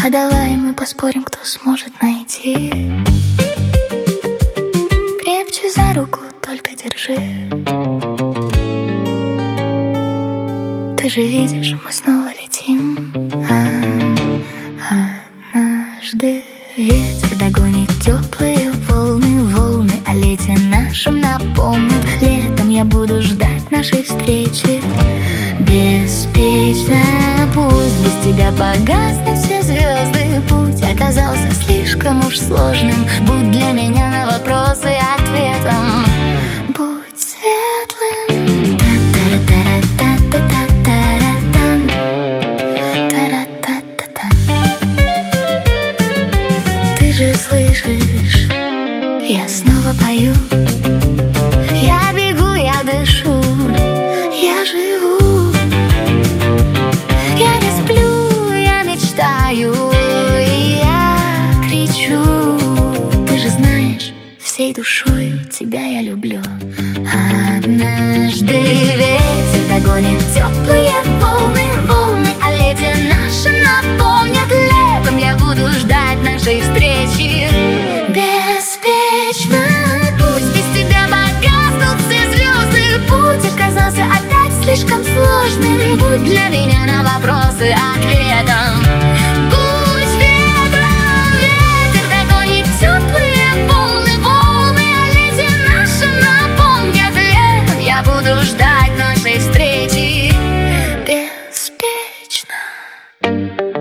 А давай мы поспорим, кто сможет найти. Крепче за руку только держи. Ты же видишь, мы снова летим. Однажды ветер догонит теплые волны, волны о лете нашем напомнят. Летом я буду ждать нашей встречи. Беспечно, пусть без тебя погаснут все звезды. Путь оказался слишком уж сложным. Будь для меня на вопросы ответом. Будь светлым. Ты же слышишь, я снова пою. Я бегу, я дышу, я живу. Я не сплю, я мечтаю, и я кричу. Ты же знаешь, всей душой тебя я люблю. Однажды ветер догонит теплые волны, волны о лете нашем напомнят. Летом я буду ждать нашей встречи. Беспечно, пусть без тебя погаснут все звезды. Путь оказался опять слишком сложным. Будь для меня на вопросы ответом. Будь ветром, ветер догонит теплые волны, волны о лете нашем напомнят. Летом я буду ждать нашей встречи. Беспечно.